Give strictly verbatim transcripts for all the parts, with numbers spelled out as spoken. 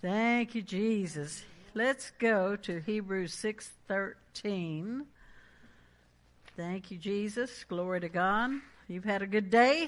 Thank you, Jesus. Let's go to Hebrews six thirteen. Thank you, Jesus. Glory to God. You've had a good day?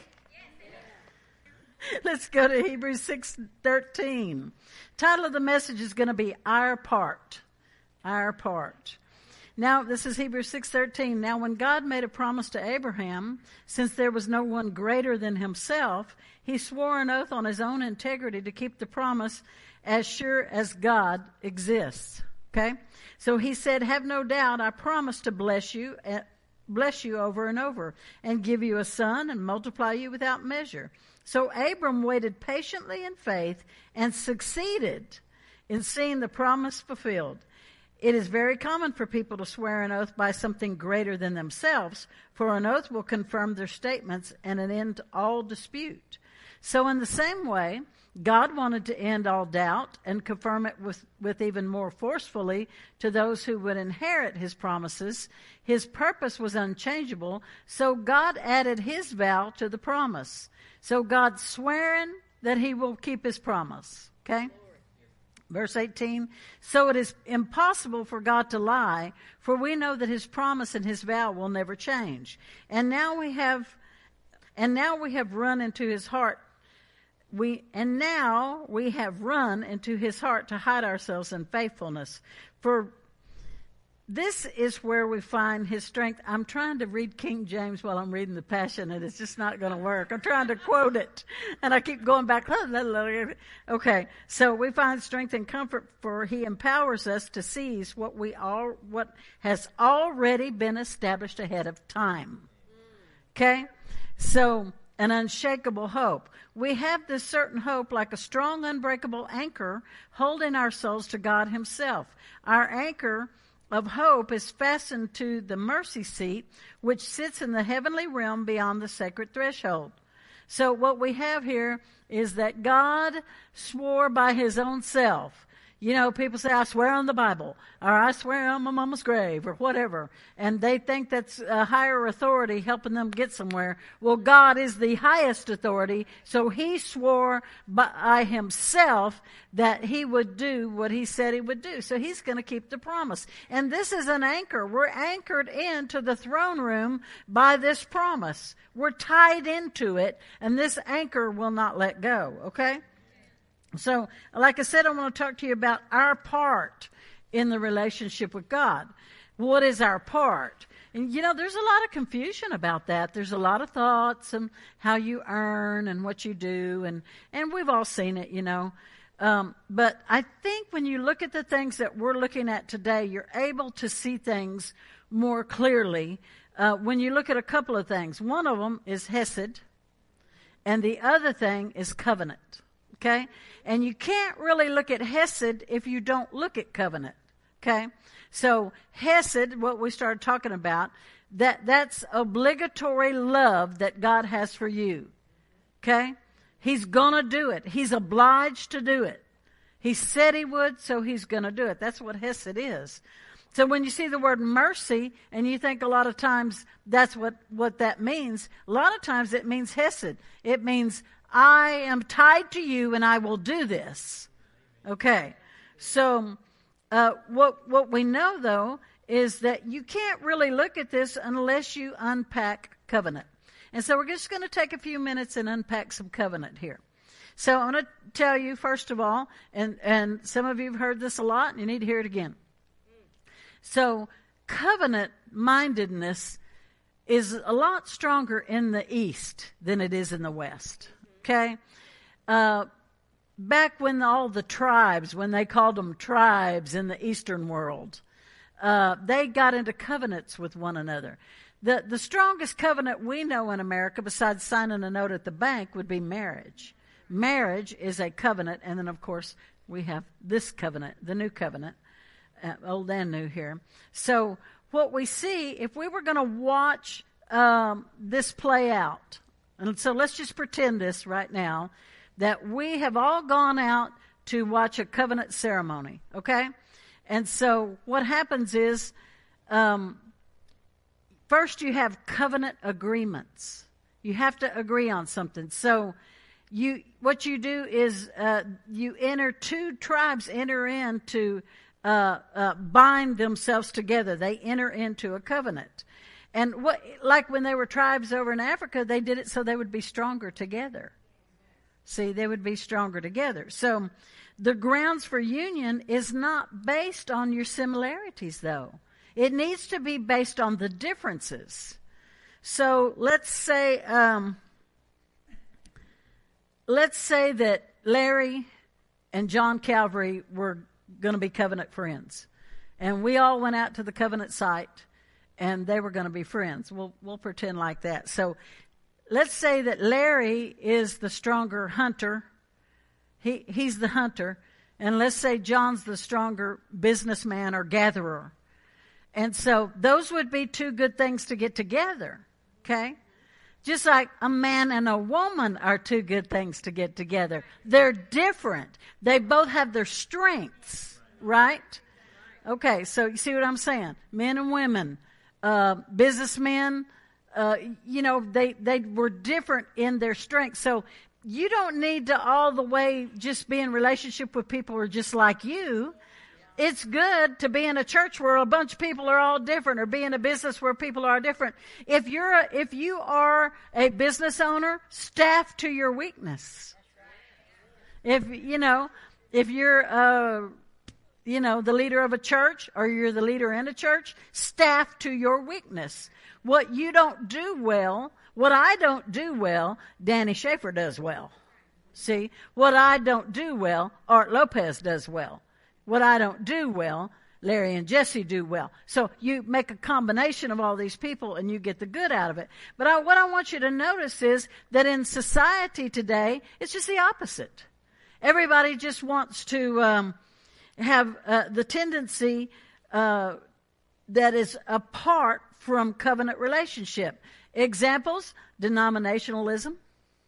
Yes. Let's go to Hebrews six thirteen. Title of the message is going to be Our Part. Our Part. Now, this is Hebrews six thirteen. Now, when God made a promise to Abraham, since there was no one greater than himself, he swore an oath on his own integrity to keep the promise as sure as God exists. Okay? So he said, have no doubt, I promise to bless you, uh, bless you over and over, and give you a son and multiply you without measure. So Abram waited patiently in faith and succeeded in seeing the promise fulfilled. It is very common for people to swear an oath by something greater than themselves, for an oath will confirm their statements and an end to all dispute. So in the same way, God wanted to end all doubt and confirm it with, with even more forcefully to those who would inherit his promises. His purpose was unchangeable, so God added his vow to the promise. So God's swearing that he will keep his promise. Okay? Verse eighteen, so it is impossible for God to lie, for we know that his promise and his vow will never change. And now we have, and now we have run into his heart. We, and now we have run into his heart to hide ourselves in faithfulness. For this is where we find his strength. I'm trying to read King James while I'm reading the Passion, and it's just not going to work. I'm trying to quote it, and I keep going back. Okay, so we find strength and comfort, for he empowers us to seize what we all, what has already been established ahead of time. Okay, so an unshakable hope. We have this certain hope like a strong, unbreakable anchor holding our souls to God himself. Our anchor of hope is fastened to the mercy seat, which sits in the heavenly realm beyond the sacred threshold. So what we have here is that God swore by his own self. You know, people say, I swear on the Bible, or I swear on my mama's grave, or whatever. And they think that's a higher authority helping them get somewhere. Well, God is the highest authority, so he swore by himself that he would do what he said he would do. So he's going to keep the promise. And this is an anchor. We're anchored into the throne room by this promise. We're tied into it, and this anchor will not let go, okay? So, like I said, I want to talk to you about our part in the relationship with God. What is our part? And, you know, there's a lot of confusion about that. There's a lot of thoughts and how you earn and what you do. And, and we've all seen it, you know. Um, but I think when you look at the things that we're looking at today, you're able to see things more clearly uh, when you look at a couple of things. One of them is Hesed, and the other thing is covenant. Okay? And you can't really look at Hesed if you don't look at covenant. Okay? So Hesed, what we started talking about, that that's obligatory love that God has for you. Okay? He's gonna do it. He's obliged to do it. He said he would, so he's gonna do it. That's what Hesed is. So when you see the word mercy, and you think a lot of times that's what, what that means, a lot of times it means Hesed. It means I am tied to you and I will do this. Okay. So, uh, what, what we know though is that you can't really look at this unless you unpack covenant. And so we're just going to take a few minutes and unpack some covenant here. So I'm going to tell you first of all, and, and some of you have heard this a lot and you need to hear it again. So covenant mindedness is a lot stronger in the East than it is in the West. Okay, uh, back when all the tribes, when they called them tribes in the Eastern world, uh, they got into covenants with one another. The the strongest covenant we know in America, besides signing a note at the bank, would be marriage. Marriage is a covenant, and then of course we have this covenant, the new covenant, uh, old and new here. So what we see, if we were going to watch um, this play out. And so let's just pretend this right now, that we have all gone out to watch a covenant ceremony, okay? And so what happens is, um, first you have covenant agreements. You have to agree on something. So you what you do is uh, you enter two tribes enter into uh, uh, bind themselves together. They enter into a covenant, and what like when there were tribes over in Africa, they did it so they would be stronger together. See, they would be stronger together. So the grounds for union is not based on your similarities, though. It needs to be based on the differences. So let's say. Um, Let's say that Larry and John Calvary were going to be covenant friends. And we all went out to the covenant site and they were going to be friends. We'll, we'll pretend like that. So let's say that Larry is the stronger hunter. He, he's the hunter. And let's say John's the stronger businessman or gatherer. And so those would be two good things to get together. Okay? Just like a man and a woman are two good things to get together. They're different. They both have their strengths, right? Okay, so you see what I'm saying? Men and women, uh, businessmen, uh, you know, they, they were different in their strengths. So you don't need to all the way just be in relationship with people who are just like you. It's good to be in a church where a bunch of people are all different, or be in a business where people are different. If you're a, if you are a business owner, staff to your weakness. If you know, if you're uh, you know, the leader of a church, or you're the leader in a church, staff to your weakness. What you don't do well, what I don't do well, Danny Schaefer does well. See, what I don't do well, Art Lopez does well. What I don't do well, Larry and Jesse do well. So you make a combination of all these people and you get the good out of it. But I, what I want you to notice is that in society today, it's just the opposite. Everybody just wants to um, have uh, the tendency uh, that is apart from covenant relationship. Examples: denominationalism,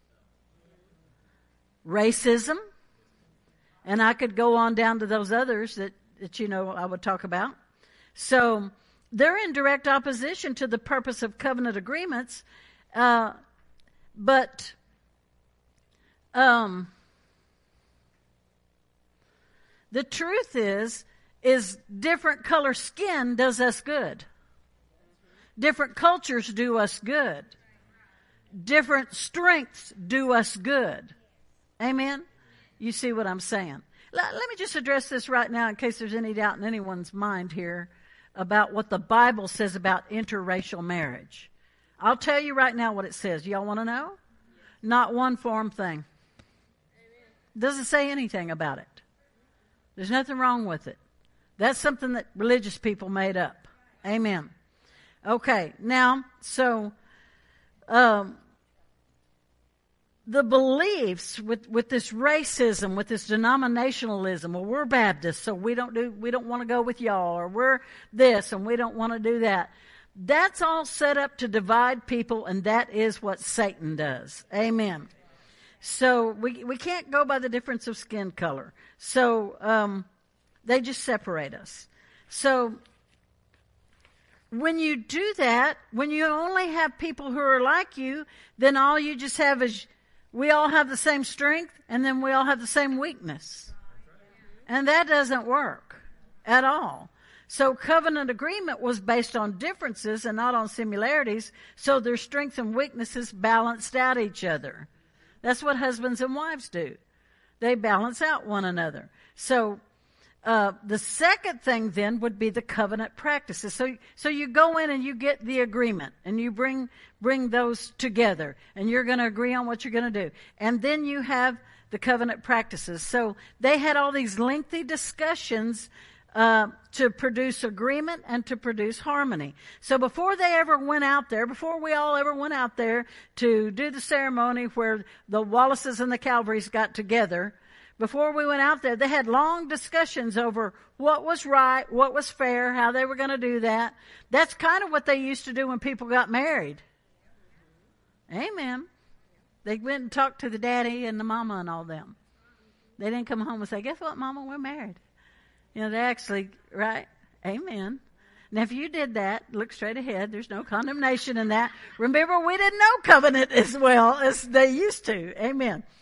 racism, and I could go on down to those others that, that you know I would talk about. So they're in direct opposition to the purpose of covenant agreements. Uh, but um, the truth is, is different color skin does us good. Different cultures do us good. Different strengths do us good. Amen? You see what I'm saying? Let, let me just address this right now in case there's any doubt in anyone's mind here about what the Bible says about interracial marriage. I'll tell you right now what it says. Y'all want to know? Not one form thing. Doesn't say anything about it. There's nothing wrong with it. That's something that religious people made up. Amen. Okay, now, so um, the beliefs with, with this racism, with this denominationalism, well, we're Baptists, so we don't do we don't want to go with y'all, or we're this and we don't want to do that. That's all set up to divide people, and that is what Satan does. Amen. So we we can't go by the difference of skin color. So um, they just separate us. So when you do that, when you only have people who are like you, then all you just have is we all have the same strength, and then we all have the same weakness. And that doesn't work at all. So covenant agreement was based on differences and not on similarities, so their strengths and weaknesses balanced out each other. That's what husbands and wives do. They balance out one another. So uh, the second thing then would be the covenant practices. So, so you go in and you get the agreement, and you bring bring those together, and you're going to agree on what you're going to do. And then you have the covenant practices. So they had all these lengthy discussions uh, to produce agreement and to produce harmony. So before they ever went out there, before we all ever went out there to do the ceremony where the Wallaces and the Calvarys got together, before we went out there, they had long discussions over what was right, what was fair, how they were going to do that. That's kind of what they used to do when people got married. Amen. They went and talked to the daddy and the mama and all them. They didn't come home and say, guess what, mama, we're married. You know, they actually, right? Amen. Now, if you did that, look straight ahead. There's no condemnation in that. Remember, we didn't know covenant as well as they used to. Amen.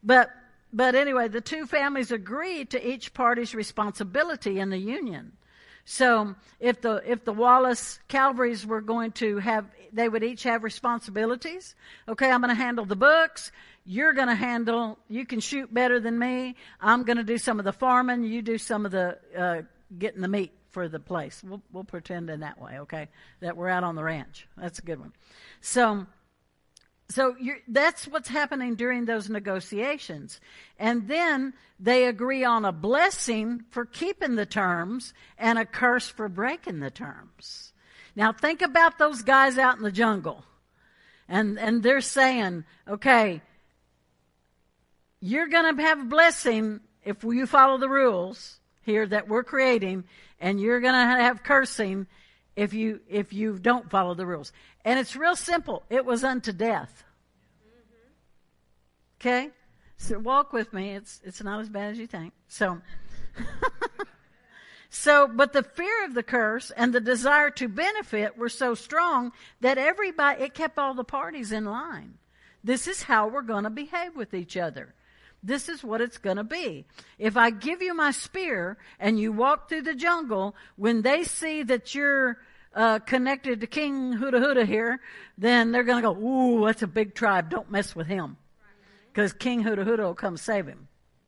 But but anyway, the two families agreed to each party's responsibility in the union. So if the if the Wallace Calvarys were going to have, they would each have responsibilities. Okay, I'm going to handle the books. You're going to handle, you can shoot better than me. I'm going to do some of the farming. You do some of the uh, getting the meat for the place. We'll, we'll pretend in that way, okay, that we're out on the ranch. That's a good one. So, so you're, that's what's happening during those negotiations. And then they agree on a blessing for keeping the terms and a curse for breaking the terms. Now think about those guys out in the jungle. And, and they're saying, okay, you're going to have a blessing if you follow the rules here that we're creating, and you're going to have cursing if you if you don't follow the rules. And it's real simple. It was unto death. Okay? So walk with me. It's it's not as bad as you think. So So, but the fear of the curse and the desire to benefit were so strong that everybody, it kept all the parties in line. This is how we're going to behave with each other. This is what it's going to be. If I give you my spear and you walk through the jungle, when they see that you're uh, connected to King Huda Huda here, then they're going to go, ooh, that's a big tribe. Don't mess with him. Because King Huda Huda will come save him.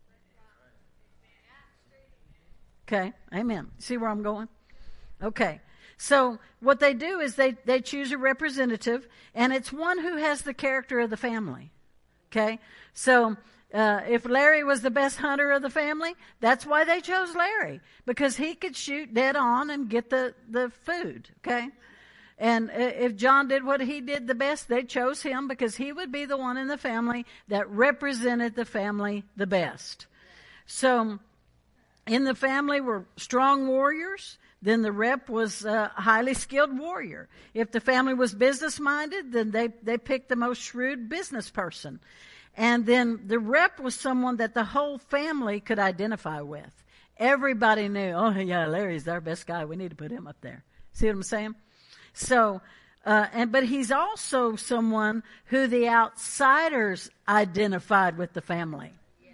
Okay, amen. See where I'm going? Okay. So what they do is they, they choose a representative, and it's one who has the character of the family. Okay? So uh, if Larry was the best hunter of the family, that's why they chose Larry, because he could shoot dead on and get the, the food. Okay? And if John did what he did the best, they chose him because he would be the one in the family that represented the family the best. So in the family were strong warriors. Then the rep was a highly skilled warrior. If the family was business-minded, then they, they picked the most shrewd business person. And then the rep was someone that the whole family could identify with. Everybody knew, oh, yeah, Larry's our best guy. We need to put him up there. See what I'm saying? So, uh, and but he's also someone who the outsiders identified with the family.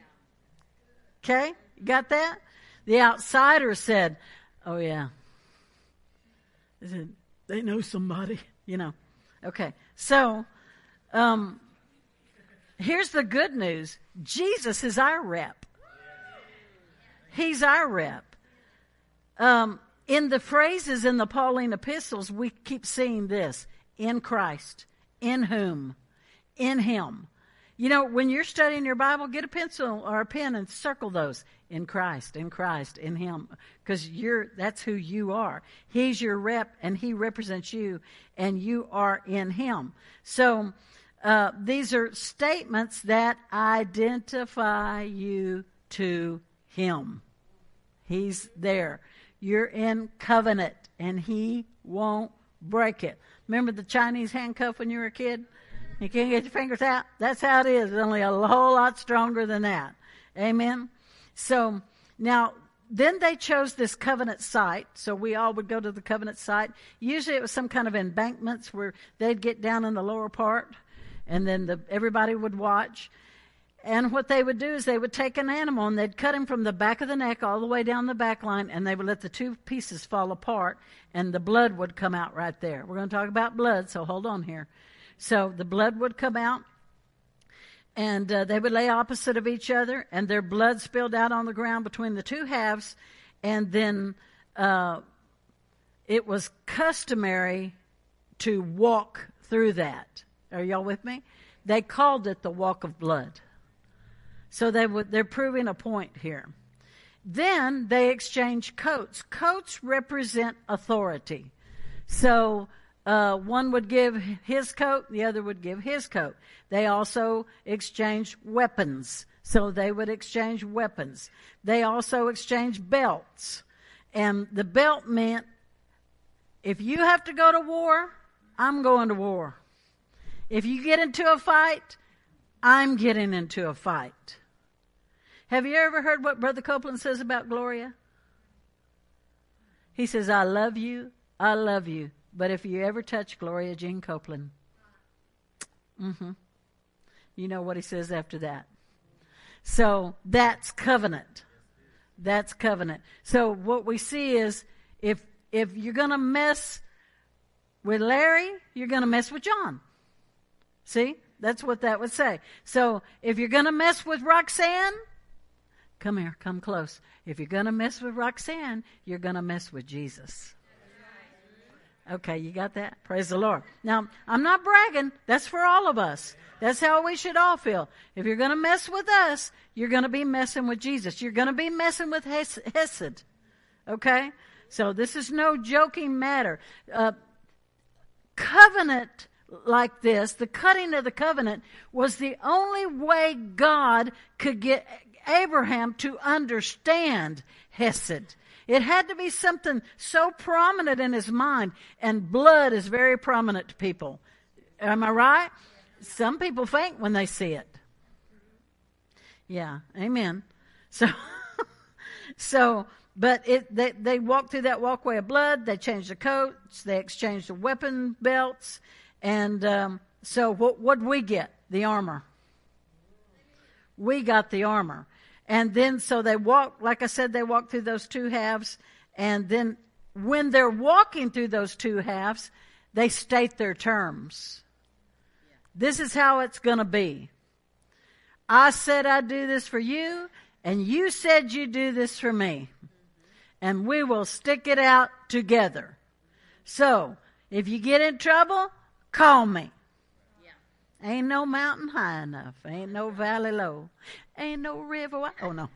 Okay? You got that? The outsiders said, oh, yeah. They said, they know somebody, you know. Okay. So, um, here's the good news. Jesus is our rep. He's our rep. Um, in the phrases in the Pauline epistles, we keep seeing this. In Christ. In whom? In Him. You know, when you're studying your Bible, get a pencil or a pen and circle those. In Christ, in Christ, in Him. Because you're, that's who you are. He's your rep, and He represents you, and you are in Him. So, uh, these are statements that identify you to Him. He's there. You're in covenant, and He won't break it. Remember the Chinese handcuff when you were a kid? You can't get your fingers out? That's how it is. It's only a whole lot stronger than that. Amen? So, now, then they chose this covenant site. So we all would go to the covenant site. Usually it was some kind of embankments where they'd get down in the lower part, and then the, everybody would watch. And what they would do is they would take an animal, and they'd cut him from the back of the neck all the way down the back line, and they would let the two pieces fall apart, and the blood would come out right there. We're going to talk about blood, so hold on here. So the blood would come out, and uh, they would lay opposite of each other, and their blood spilled out on the ground between the two halves, and then uh, it was customary to walk through that. Are y'all with me? They called it the walk of blood. So they would, they're proving a point here. Then they exchanged coats. Coats represent authority. So uh, one would give his coat, the other would give his coat. They also exchanged weapons. So they would exchange weapons. They also exchanged belts. And the belt meant, if you have to go to war, I'm going to war. If you get into a fight, I'm getting into a fight. Have you ever heard what Brother Copeland says about Gloria? He says, I love you, I love you, but if you ever touch Gloria Jean Copeland, mm-hmm, you know what he says after that. So that's covenant. That's covenant. So what we see is if if you're going to mess with Larry, you're going to mess with John. See? That's what that would say. So if you're going to mess with Roxanne, come here, come close. If you're going to mess with Roxanne, you're going to mess with Jesus. Okay, you got that? Praise the Lord. Now, I'm not bragging. That's for all of us. That's how we should all feel. If you're going to mess with us, you're going to be messing with Jesus. You're going to be messing with Hes- Hesed. Okay? So this is no joking matter. Uh, covenant like this, the cutting of the covenant, was the only way God could get Abraham to understand Hesed. It had to be something so prominent in his mind, and blood is very prominent to people. Am I right? Some people faint when they see it. Yeah, amen. So, so, but it they they walked through that walkway of blood. They changed the coats. They exchanged the weapon belts. And um, so what what'd we get? The armor. We got the armor. And then so they walk, like I said, they walk through those two halves. And then when they're walking through those two halves, they state their terms. This is how it's going to be. I said I'd do this for you, and you said you'd do this for me. And we will stick it out together. So if you get in trouble, call me. Yeah. Ain't no mountain high enough. Ain't no valley low. Ain't no river wide. Oh, no.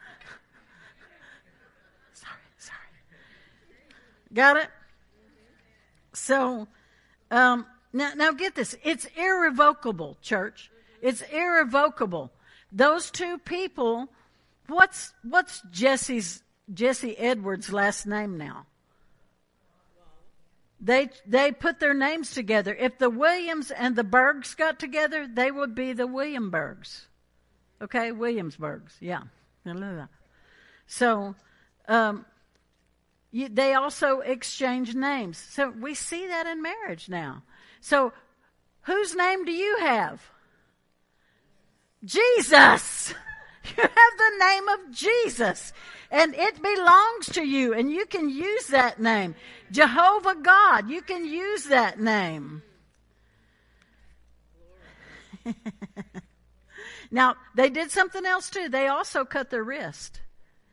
sorry, sorry. Got it? So, um, now, now get this. It's irrevocable, church. It's irrevocable. Those two people, what's, what's Jesse's, Jesse Edwards' last name now? They they put their names together. If the Williams and the Bergs got together, they would be the Williamsburgs. Okay, Williamsburgs, yeah. So um, you, they also exchange names. So we see that in marriage now. So whose name do you have? Jesus. You have the name of Jesus, and it belongs to you, and you can use that name. Jehovah God, you can use that name. Now, they did something else too. They also cut their wrist,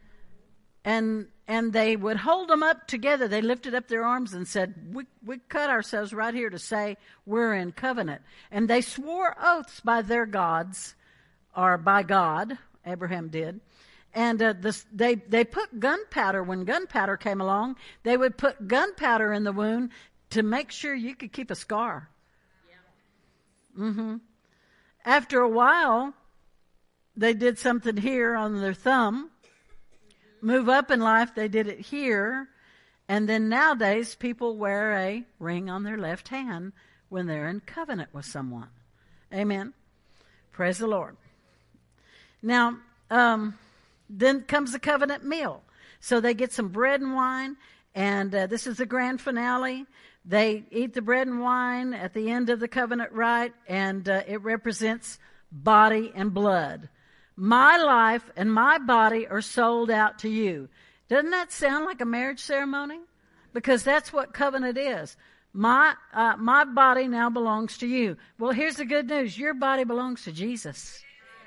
and and they would hold them up together. They lifted up their arms and said, we, we cut ourselves right here to say we're in covenant. And they swore oaths by their gods, or by God. Abraham did. And uh, this, they, they put gunpowder. When gunpowder came along, they would put gunpowder in the wound to make sure you could keep a scar. Yeah. Mm-hmm. After a while, they did something here on their thumb. Move up in life, they did it here. And then nowadays, people wear a ring on their left hand when they're in covenant with someone. Amen. Praise the Lord. Now, um, then comes the covenant meal. So they get some bread and wine, and uh, this is the grand finale. They eat the bread and wine at the end of the covenant rite, and uh, it represents body and blood. My life and my body are sold out to you. Doesn't that sound like a marriage ceremony? Because that's what covenant is. My uh, my body now belongs to you. Well, here's the good news. Your body belongs to Jesus.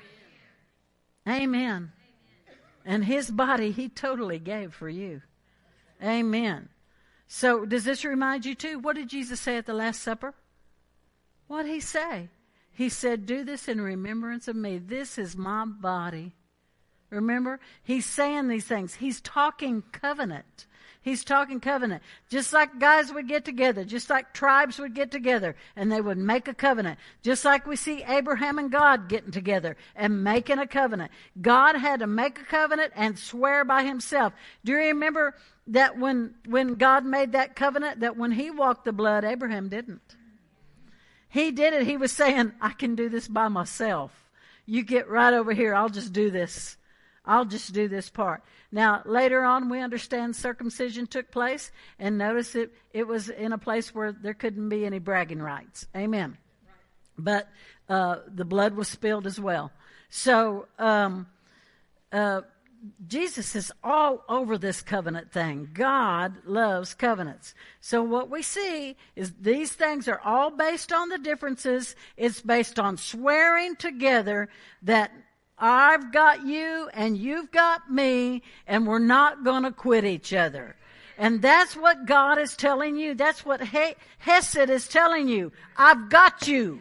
Amen. Amen. And his body he totally gave for you. Amen. So does this remind you too? What did Jesus say at the Last Supper? What did he say? He said, do this in remembrance of me. This is my body. Remember? He's saying these things. He's talking covenant. He's talking covenant. Just like guys would get together, just like tribes would get together, and they would make a covenant. Just like we see Abraham and God getting together and making a covenant. God had to make a covenant and swear by himself. Do you remember that when, when God made that covenant, that when he walked the blood, Abraham didn't? He did it. He was saying, I can do this by myself. You get right over here. I'll just do this. I'll just do this part. Now, later on, we understand circumcision took place, and notice it, it was in a place where there couldn't be any bragging rights. Amen. But uh, the blood was spilled as well. So, um, uh, Jesus is all over this covenant thing. God loves covenants. So what we see is these things are all based on the differences. It's based on swearing together that I've got you and you've got me, and we're not going to quit each other. And that's what God is telling you. That's what he- Hesed is telling you. I've got you.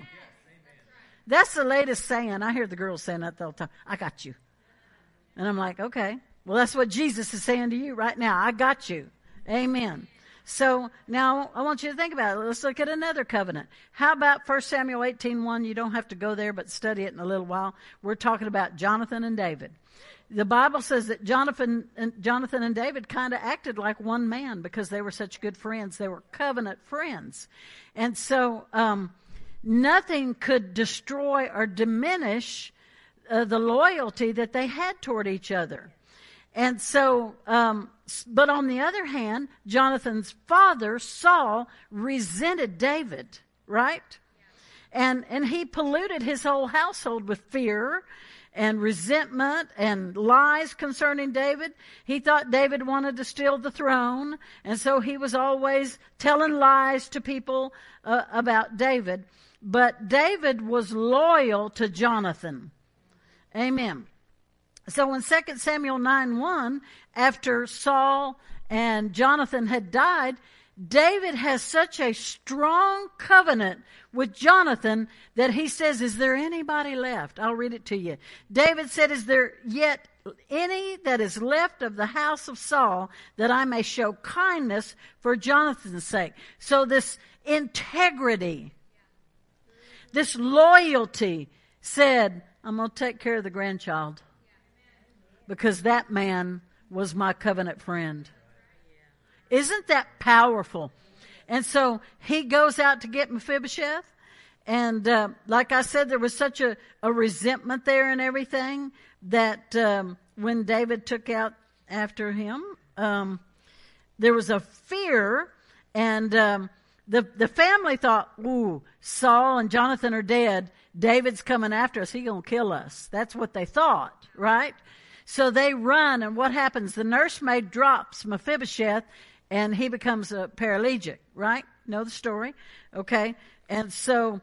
That's the latest saying. I hear the girls saying that all the time. I got you. And I'm like, okay. Well, that's what Jesus is saying to you right now. I got you. Amen. So now I want you to think about it. Let's look at another covenant. How about First Samuel eighteen one? You don't have to go there, but study it in a little while. We're talking about Jonathan and David. The Bible says that Jonathan and, Jonathan and David kind of acted like one man because they were such good friends. They were covenant friends. And so um, nothing could destroy or diminish uh, the loyalty that they had toward each other. And so, um, but on the other hand, Jonathan's father, Saul, resented David, right? And, and he polluted his whole household with fear and resentment and lies concerning David. He thought David wanted to steal the throne, and so he was always telling lies to people uh, about David. But David was loyal to Jonathan. Amen. So in Second Samuel nine one, after Saul and Jonathan had died, David has such a strong covenant with Jonathan that he says, is there anybody left? I'll read it to you. David said, is there yet any that is left of the house of Saul that I may show kindness for Jonathan's sake? So this integrity, this loyalty said, I'm going to take care of the grandchild because that man was my covenant friend. Isn't that powerful? And so he goes out to get Mephibosheth. And uh, like I said, there was such a, a resentment there and everything that um, when David took out after him, um, there was a fear. And um, the, the family thought, ooh, Saul and Jonathan are dead. David's coming after us. He's going to kill us. That's what they thought, right? So they run, and what happens? The nursemaid drops Mephibosheth, and he becomes a paraplegic, right? Know the story? Okay. And so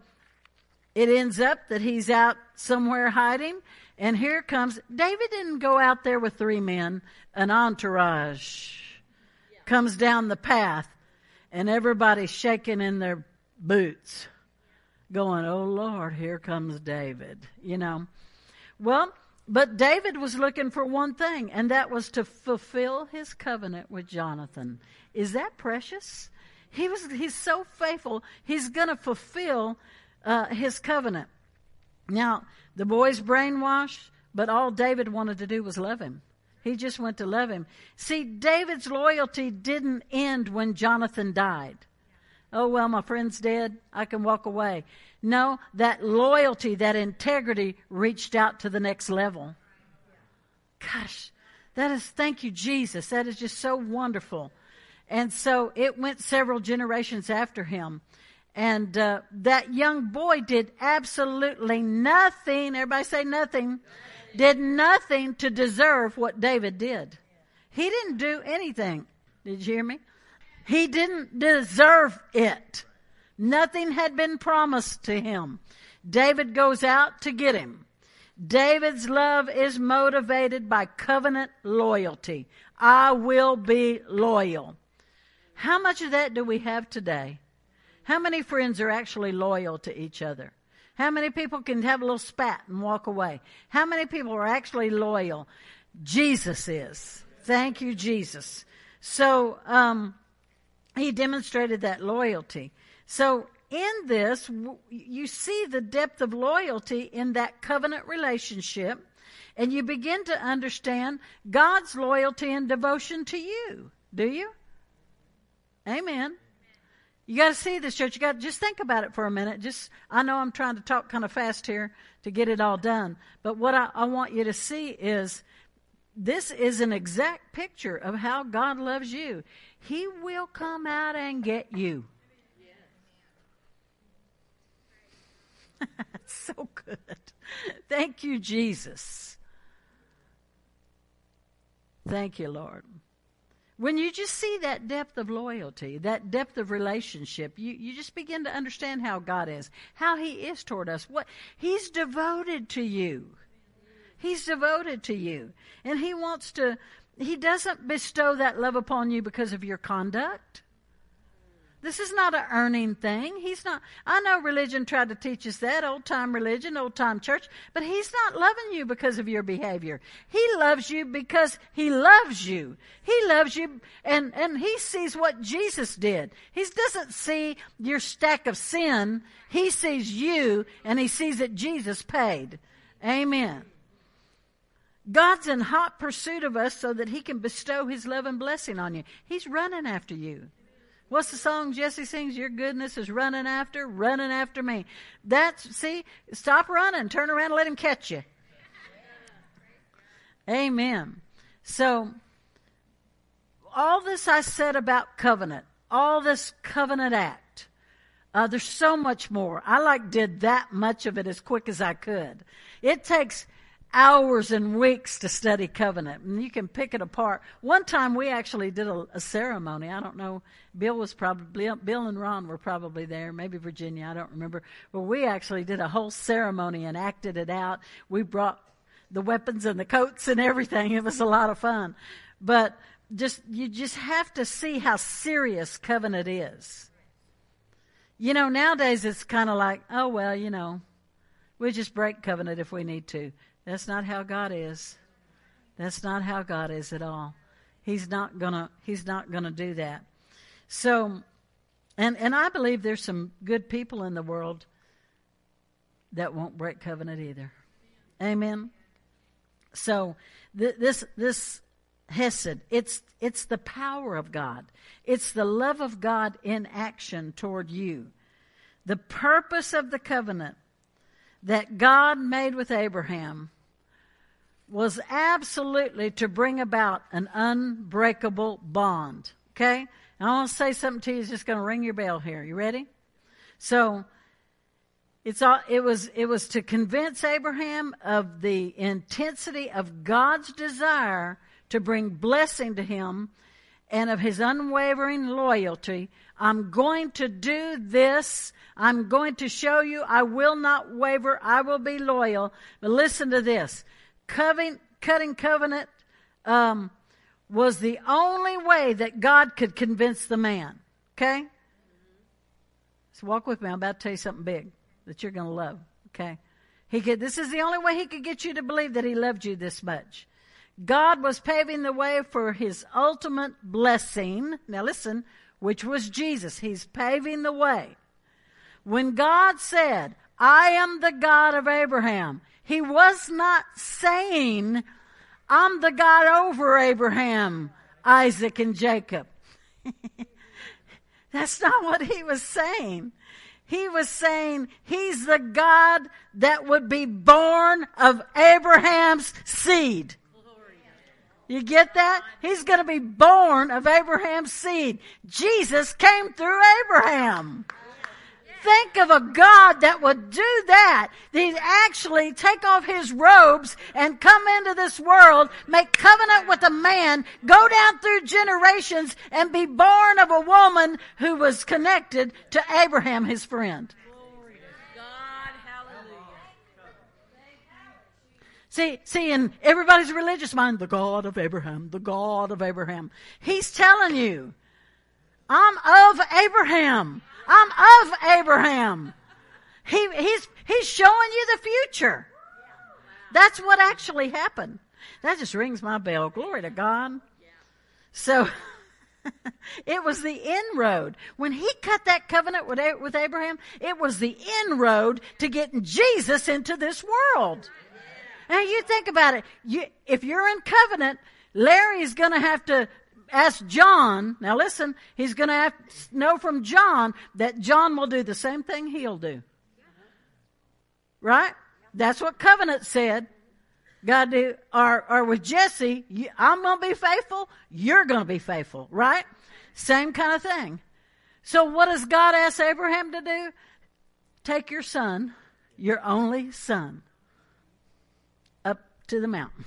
it ends up that he's out somewhere hiding, and here comes, David didn't go out there with three men, an entourage yeah. comes down the path, and everybody's shaking in their boots, going, oh Lord, here comes David, you know. Well, but David was looking for one thing, and that was to fulfill his covenant with Jonathan. Is that precious? He was, he's so faithful. He's going to fulfill uh, his covenant. Now, the boy's brainwashed, but all David wanted to do was love him. He just went to love him. See, David's loyalty didn't end when Jonathan died. Oh, well, my friend's dead. I can walk away. No, that loyalty, that integrity reached out to the next level. Gosh, that is, thank you, Jesus. That is just so wonderful. And so it went several generations after him. And uh, that young boy did absolutely nothing. Everybody say nothing. Did nothing to deserve what David did. He didn't do anything. Did you hear me? He didn't deserve it. Nothing had been promised to him. David goes out to get him. David's love is motivated by covenant loyalty. I will be loyal. How much of that do we have today? How many friends are actually loyal to each other? How many people can have a little spat and walk away? How many people are actually loyal? Jesus is. Thank you, Jesus. So, um, he demonstrated that loyalty. So in this, you see the depth of loyalty in that covenant relationship, and you begin to understand God's loyalty and devotion to you. Do you? Amen. You got to see this, church. You got to just think about it for a minute. Just, I know I'm trying to talk kind of fast here to get it all done, but what I, I want you to see is this is an exact picture of how God loves you. He will come out and get you. That's so good. Thank you, Jesus. Thank you, Lord. When you just see that depth of loyalty, that depth of relationship, you, you just begin to understand how God is, how He is toward us. What He's devoted to you. He's devoted to you. And He wants to, He doesn't bestow that love upon you because of your conduct. This is not an earning thing. He's not, I know religion tried to teach us that, old-time religion, old-time church, but He's not loving you because of your behavior. He loves you because He loves you. He loves you, and, and He sees what Jesus did. He doesn't see your stack of sin. He sees you, and He sees that Jesus paid. Amen. God's in hot pursuit of us so that He can bestow His love and blessing on you. He's running after you. What's the song Jesse sings? Your goodness is running after, running after me. That's, see, stop running, turn around and let Him catch you. Amen. So, all this I said about covenant, all this covenant act, uh, there's so much more. I like did that much of it as quick as I could. It takes hours and weeks to study covenant, and you can pick it apart. One time we actually did a, a ceremony. I don't know. Bill was probably, Bill and Ron were probably there, maybe Virginia, I don't remember. But we actually did a whole ceremony and acted it out. We brought the weapons and the coats and everything. It was a lot of fun. But just, you just have to see how serious covenant is. You know, nowadays it's kind of like, oh, well, you know, we just break covenant if we need to. That's not how God is. That's not how God is at all. He's not gonna, he's not gonna do that. So, and, and I believe there's some good people in the world that won't break covenant either. Amen. So, th- this, this Hesed, it's, it's the power of God. It's the love of God in action toward you. The purpose of the covenant that God made with Abraham was absolutely to bring about an unbreakable bond. Okay? And I want to say something to you that's just going to ring your bell here. You ready? So, it's all, it was it was to convince Abraham of the intensity of God's desire to bring blessing to him and of His unwavering loyalty. I'm going to do this. I'm going to show you I will not waver. I will be loyal. But listen to this. Cutting, cutting covenant um, was the only way that God could convince the man. Okay? So walk with me. I'm about to tell you something big that you're going to love. Okay? He could. This is the only way He could get you to believe that He loved you this much. God was paving the way for His ultimate blessing. Now listen, which was Jesus. He's paving the way. When God said, I am the God of Abraham, He was not saying, I'm the God over Abraham, Isaac, and Jacob. That's not what He was saying. He was saying He's the God that would be born of Abraham's seed. You get that? He's going to be born of Abraham's seed. Jesus came through Abraham. Think of a God that would do that. He'd actually take off His robes and come into this world, make covenant with a man, go down through generations, and be born of a woman who was connected to Abraham, his friend. Glory to God. Hallelujah. See, see, in everybody's religious mind, the God of Abraham, the God of Abraham. He's telling you, I'm of Abraham. I'm of Abraham. He, he's, he's showing you the future. That's what actually happened. That just rings my bell. Glory to God. So, it was the inroad. When He cut that covenant with, with Abraham, it was the inroad to getting Jesus into this world. Now you think about it. You, if you're in covenant, Larry's going to have to ask John. Now listen, he's going to have to know from John that John will do the same thing he'll do. Right? That's what covenant said. God do, or, or with Jesse, you, I'm going to be faithful. You're going to be faithful. Right? Same kind of thing. So what does God ask Abraham to do? Take your son, your only son up to the mountain.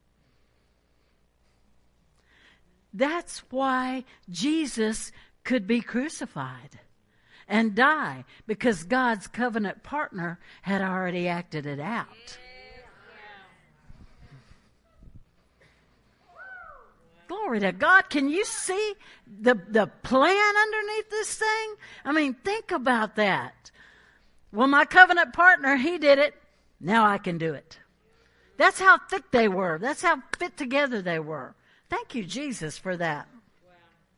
That's why Jesus could be crucified and die, because God's covenant partner had already acted it out. Glory to God. Can you see the, the plan underneath this thing? I mean, think about that. Well, my covenant partner, he did it. Now I can do it. That's how thick they were. That's how fit together they were. Thank you, Jesus, for that. Wow.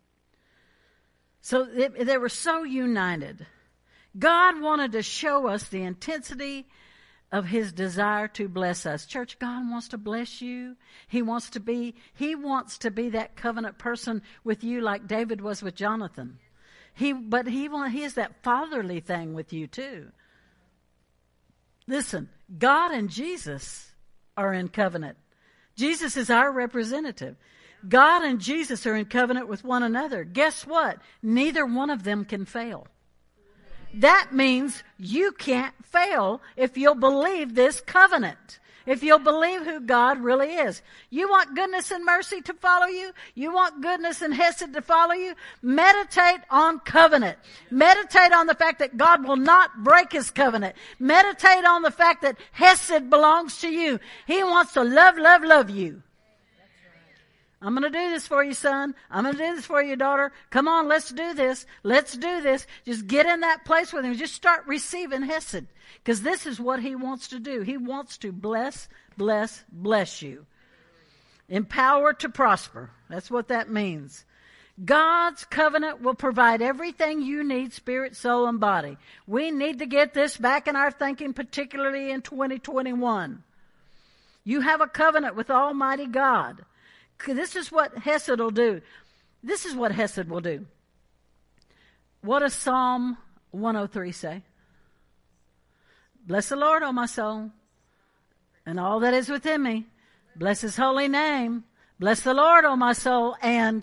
So they, they were so united. God wanted to show us the intensity of his desire to bless us. Church, God wants to bless you. He wants to be, he wants to be that covenant person with you like David was with Jonathan. He, but he want, he is that fatherly thing with you too. Listen, God and Jesus are in covenant. Jesus is our representative. God and Jesus are in covenant with one another. Guess what? Neither one of them can fail. That means you can't fail if you'll believe this covenant. If you'll believe who God really is. You want goodness and mercy to follow you? You want goodness and hesed to follow you? Meditate on covenant. Meditate on the fact that God will not break his covenant. Meditate on the fact that hesed belongs to you. He wants to love, love, love you. I'm going to do this for you, son. I'm going to do this for you, daughter. Come on, let's do this. Let's do this. Just get in that place with him. Just start receiving hesed. Because this is what he wants to do. He wants to bless, bless, bless you. Empower to prosper. That's what that means. God's covenant will provide everything you need, spirit, soul, and body. We need to get this back in our thinking, particularly in twenty twenty-one. You have a covenant with Almighty God. This is what hesed will do. This is what hesed will do. What does Psalm one oh three say? Bless the Lord, O my soul, and all that is within me. Bless his holy name. Bless the Lord, O my soul, and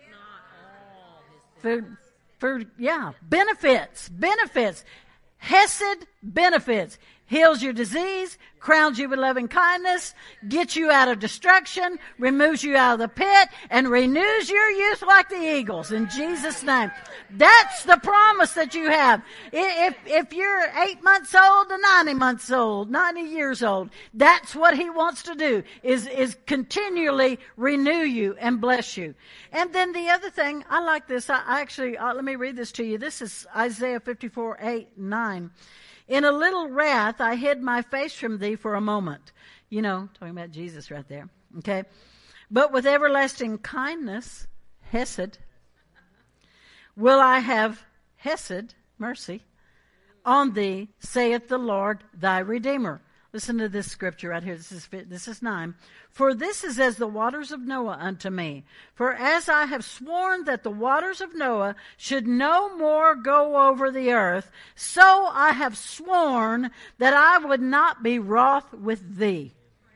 for, for yeah, benefits, benefits, hesed benefits. Heals your disease, crowns you with loving kindness, gets you out of destruction, removes you out of the pit, and renews your youth like the eagles. In Jesus' name. That's the promise that you have. If, if you're eight months old to ninety months old, ninety years old, that's what he wants to do, is, is continually renew you and bless you. And then the other thing, I like this. I, I actually, uh, let me read this to you. This is Isaiah fifty-four, eight, nine. In a little wrath, I hid my face from thee for a moment. You know, talking about Jesus right there. Okay. But with everlasting kindness, hesed, will I have hesed, mercy, on thee, saith the Lord thy Redeemer. Listen to this scripture right here. This is, this is nine. For this is as the waters of Noah unto me. For as I have sworn that the waters of Noah should no more go over the earth, so I have sworn that I would not be wroth with thee,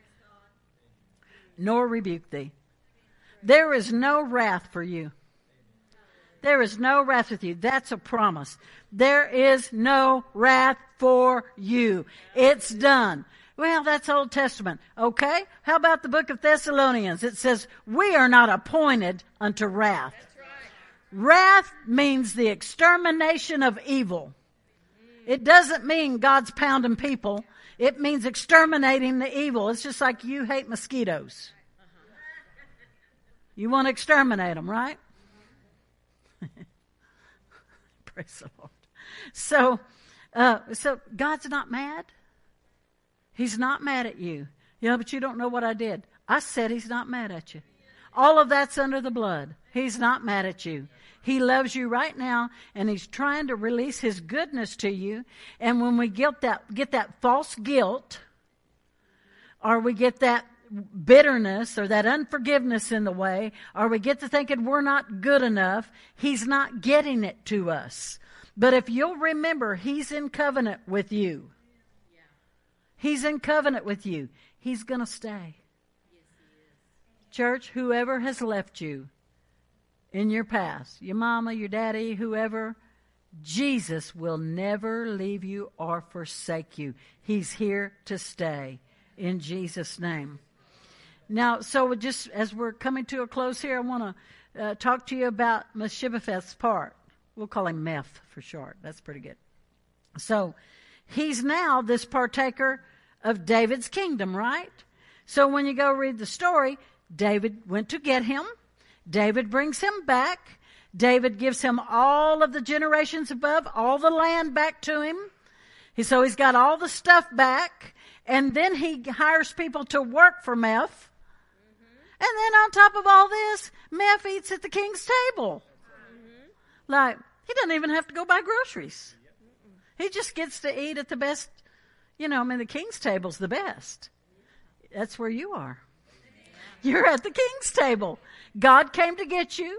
nor rebuke thee. There is no wrath for you. There is no wrath with you. That's a promise. There is no wrath for you. It's done. Well, that's Old Testament. Okay. How about the book of Thessalonians? It says, we are not appointed unto wrath. That's right. Wrath means the extermination of evil. It doesn't mean God's pounding people. It means exterminating the evil. It's just like you hate mosquitoes. You want to exterminate them, right? Praise the Lord. So, uh, so God's not mad. He's not mad at you. Yeah, but you don't know what I did. I said he's not mad at you. All of that's under the blood. He's not mad at you. He loves you right now, and he's trying to release his goodness to you. And when we get that, get that false guilt, or we get that bitterness or that unforgiveness in the way, or we get to thinking we're not good enough, he's not getting it to us. But if you'll remember, he's in covenant with you. He's in covenant with you. He's going to stay. Church, whoever has left you in your past, your mama, your daddy, whoever, Jesus will never leave you or forsake you. He's here to stay in Jesus' name. Now, so just as we're coming to a close here, I want to uh, talk to you about Mephibosheth's part. We'll call him Meph for short. That's pretty good. So he's now this partaker of David's kingdom, right? So when you go read the story, David went to get him. David brings him back. David gives him all of the generations above, all the land back to him. He, so he's got all the stuff back. And then he hires people to work for Meph. Mm-hmm. And then on top of all this, Meph eats at the king's table. Mm-hmm. Like, he doesn't even have to go buy groceries. He just gets to eat at the best, you know, I mean, the king's table's the best. That's where you are. You're at the king's table. God came to get you.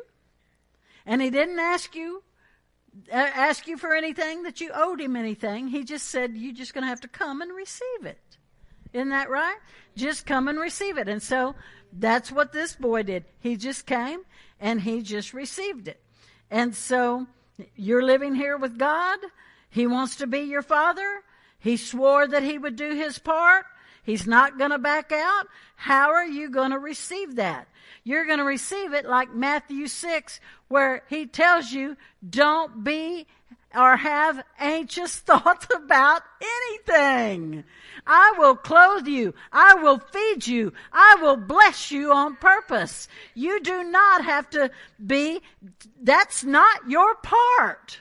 And he didn't ask you, uh, ask you for anything that you owed him anything. He just said, you're just going to have to come and receive it. Isn't that right? Just come and receive it. And so that's what this boy did. He just came and he just received it. And so you're living here with God. He wants to be your father. He swore that he would do his part. He's not going to back out. How are you going to receive that? You're going to receive it like Matthew six, where he tells you, don't be or have anxious thoughts about anything. I will clothe you. I will feed you. I will bless you on purpose. You do not have to be, that's not your part.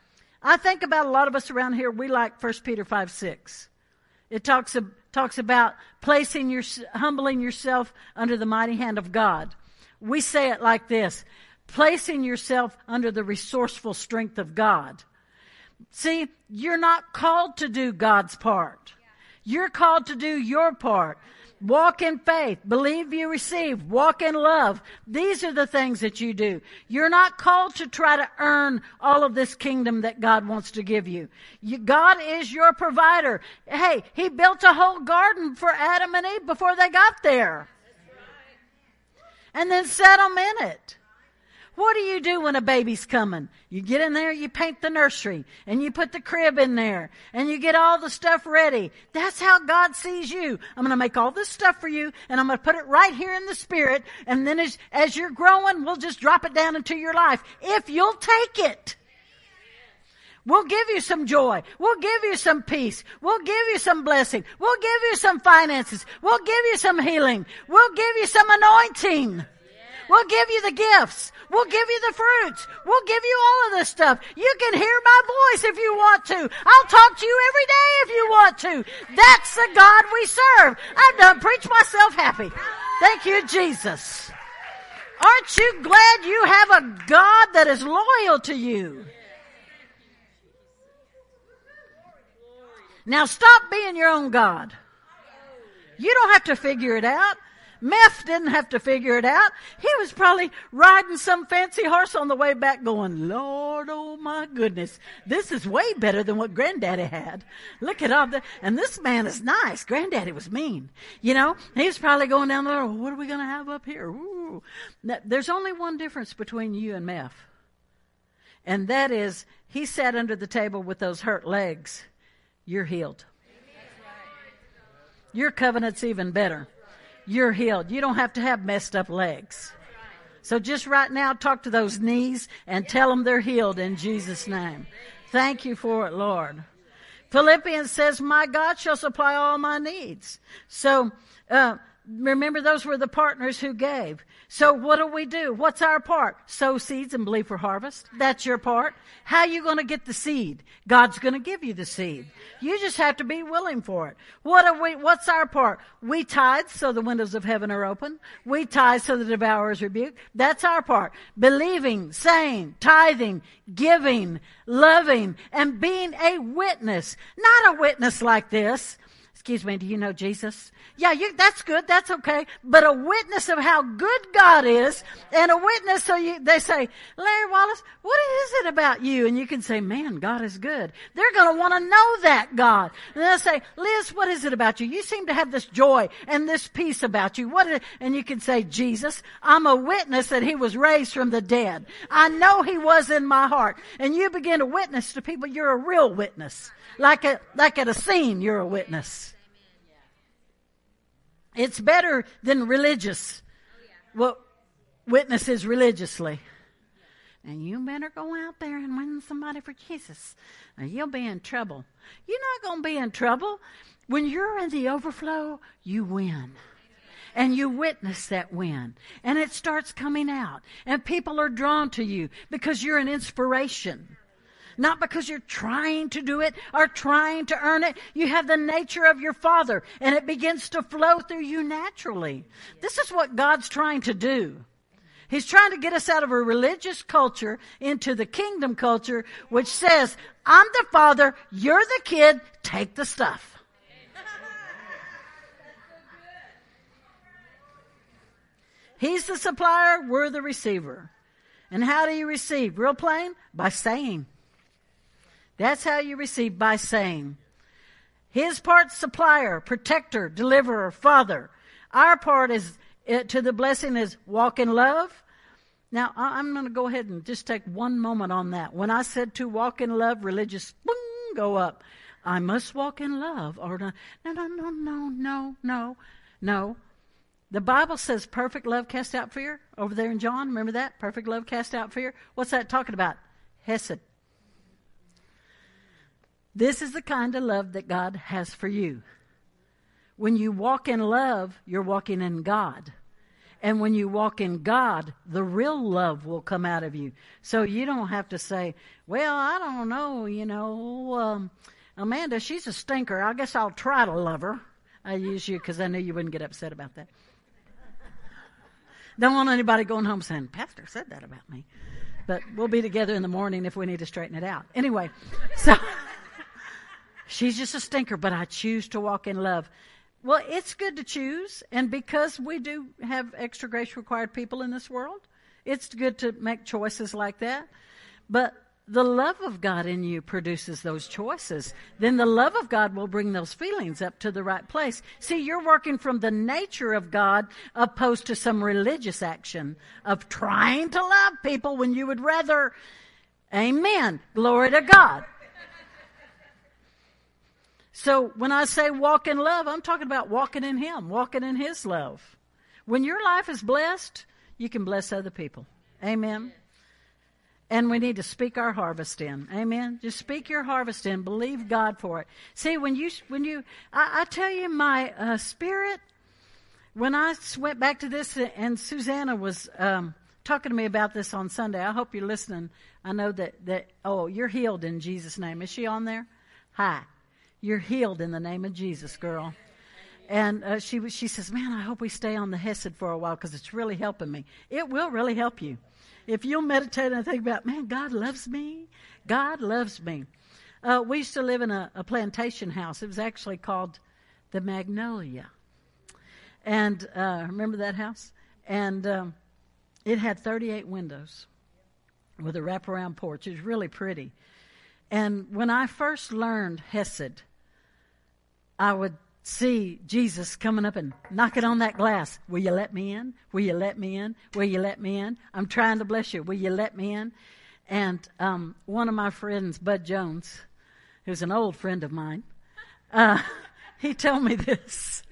I think about a lot of us around here, we like First Peter five six. It talks about talks about placing your, humbling yourself under the mighty hand of God. We say it like this, placing yourself under the resourceful strength of God. See, you're not called to do God's part. You're called to do your part. Walk in faith. Believe you receive. Walk in love. These are the things that you do. You're not called to try to earn all of this kingdom that God wants to give you. you. God is your provider. Hey, He built a whole garden for Adam and Eve before they got there. And then set them in it. What do you do when a baby's coming? You get in there, you paint the nursery, and you put the crib in there, and you get all the stuff ready. That's how God sees you. I'm going to make all this stuff for you, and I'm going to put it right here in the Spirit, and then as, as you're growing, we'll just drop it down into your life. If you'll take it. We'll give you some joy. We'll give you some peace. We'll give you some blessing. We'll give you some finances. We'll give you some healing. We'll give you some anointing. We'll give you the gifts. We'll give you the fruits. We'll give you all of this stuff. You can hear my voice if you want to. I'll talk to you every day if you want to. That's the God we serve. I've done preached myself happy. Thank you, Jesus. Aren't you glad you have a God that is loyal to you? Now stop being your own God. You don't have to figure it out. Meph didn't have to figure it out. He was probably riding some fancy horse on the way back going, Lord, oh my goodness, this is way better than what Granddaddy had. Look at all that. And this man is nice. Granddaddy was mean. You know, he was probably going down there, what are we going to have up here? Ooh. There's only one difference between you and Meph. And that is, he sat under the table with those hurt legs. You're healed. Your covenant's even better. You're healed. You don't have to have messed up legs. So just right now, talk to those knees and tell them they're healed in Jesus' name. Thank you for it, Lord. Philippians says, my God shall supply all my needs. So, uh, remember those were the partners who gave. So what do we do? What's our part? Sow seeds and believe for harvest. That's your part. How are you going to get the seed? God's going to give you the seed. You just have to be willing for it. What are we, what's our part? We tithe so the windows of heaven are open. We tithe so the devourer is rebuked. That's our part. Believing, saying, tithing, giving, loving, and being a witness. Not a witness like this. Excuse me, do you know Jesus? Yeah, you, that's good, that's okay. But a witness of how good God is, and a witness so you, they say, Larry Wallace, what is it about you? And you can say, man, God is good. They're going to want to know that God. And they'll say, Liz, what is it about you? You seem to have this joy and this peace about you. What is it? And you can say, Jesus, I'm a witness that he was raised from the dead. I know he was in my heart. And you begin to witness to people, you're a real witness. Like a, like at a scene, you're a witness. It's better than religious. Well, witnesses religiously. And you better go out there and win somebody for Jesus, or you'll be in trouble. You're not going to be in trouble. When you're in the overflow, you win. And you witness that win. And it starts coming out. And people are drawn to you because you're an inspiration. Not because you're trying to do it or trying to earn it. You have the nature of your Father, and it begins to flow through you naturally. This is what God's trying to do. He's trying to get us out of a religious culture into the kingdom culture, which says, I'm the Father, you're the kid, take the stuff. He's the supplier, we're the receiver. And how do you receive? Real plain? By saying. That's how you receive, by saying. His part's supplier, protector, deliverer, father. Our part is uh, to the blessing is walk in love. Now, I'm going to go ahead and just take one moment on that. When I said to walk in love, religious, boom, go up. I must walk in love. Or no, no, no, no, no, no, no, no. The Bible says perfect love cast out fear. Over there in John, remember that? Perfect love cast out fear. What's that talking about? Hesed. This is the kind of love that God has for you. When you walk in love, you're walking in God. And when you walk in God, the real love will come out of you. So you don't have to say, well, I don't know, you know, um, Amanda, she's a stinker. I guess I'll try to love her. I use you because I knew you wouldn't get upset about that. Don't want anybody going home saying, Pastor said that about me. But we'll be together in the morning if we need to straighten it out. Anyway, so... She's just a stinker, but I choose to walk in love. Well, it's good to choose, and because we do have extra grace required people in this world, it's good to make choices like that. But the love of God in you produces those choices. Then the love of God will bring those feelings up to the right place. See, you're working from the nature of God opposed to some religious action of trying to love people when you would rather, amen, glory to God. So when I say walk in love, I'm talking about walking in Him, walking in His love. When your life is blessed, you can bless other people. Amen. And we need to speak our harvest in. Amen. Just speak your harvest in. Believe God for it. See, when you, when you, I, I tell you, my uh, spirit, when I went back to this, and Susanna was um, talking to me about this on Sunday. I hope you're listening. I know that, that, oh, you're healed in Jesus' name. Is she on there? Hi. You're healed in the name of Jesus, girl. And uh, she she says, man, I hope we stay on the Hesed for a while because it's really helping me. It will really help you. If you'll meditate and think about, man, God loves me. God loves me. Uh, we used to live in a, a plantation house. It was actually called the Magnolia. And uh, remember that house? And um, it had thirty-eight windows with a wraparound porch. It was really pretty. And when I first learned Hesed, I would see Jesus coming up and knocking on that glass. Will you let me in? Will you let me in? Will you let me in? I'm trying to bless you. Will you let me in? And um, one of my friends, Bud Jones, who's an old friend of mine, uh, he told me this.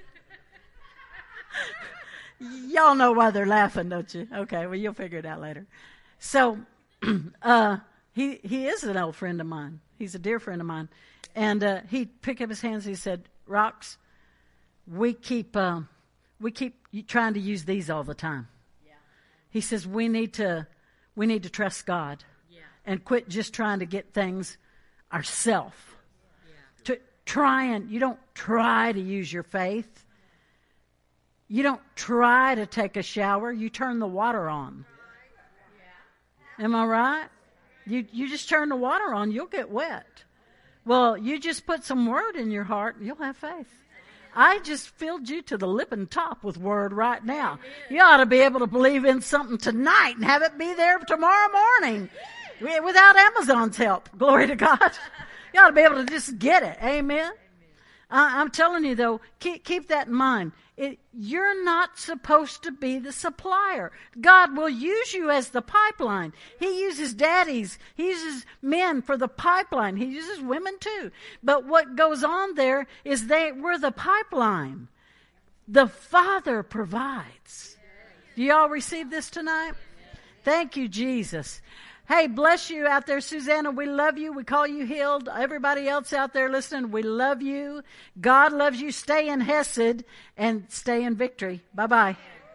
Y'all know why they're laughing, don't you? Okay, well, you'll figure it out later. So uh, he he is an old friend of mine. He's a dear friend of mine. And uh, he'd pick up his hands and he said, Rox, we keep uh, we keep trying to use these all the time. Yeah. He says we need to we need to trust God, yeah, and quit just trying to get things ourselves. Yeah. To try and you don't try to use your faith. You don't try to take a shower. You turn the water on. Yeah. Am I right? You you just turn the water on. You'll get wet. Well, you just put some word in your heart, you'll have faith. I just filled you to the lip and top with word right now. You ought to be able to believe in something tonight and have it be there tomorrow morning without Amazon's help. Glory to God. You ought to be able to just get it. Amen. Uh, I'm telling you though, keep, keep that in mind. It, you're not supposed to be the supplier. God will use you as the pipeline. He uses daddies. He uses men for the pipeline. He uses women too. But what goes on there is they we're the pipeline. The Father provides. Do y'all receive this tonight? Thank you, Jesus. Hey, bless you out there, Susanna. We love you. We call you healed. Everybody else out there listening, we love you. God loves you. Stay in Hesed and stay in victory. Bye-bye.